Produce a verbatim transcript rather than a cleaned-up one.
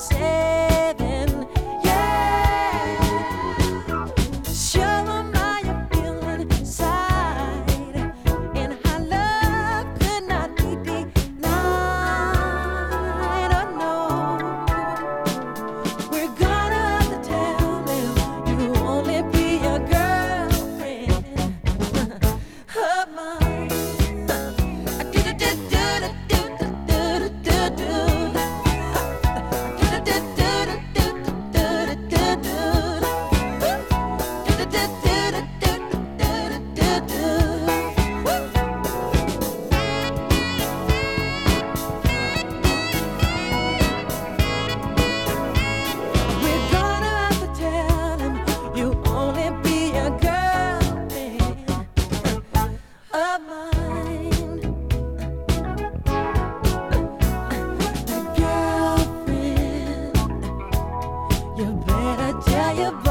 seven. Yeah, show 'em how you feel inside, and how love could not be denied. Oh no, we're gonna have to tell them you only be a girlfriend of mine. We're gonna have to tell him you only be a girlfriend of mine. A girlfriend, you better tell your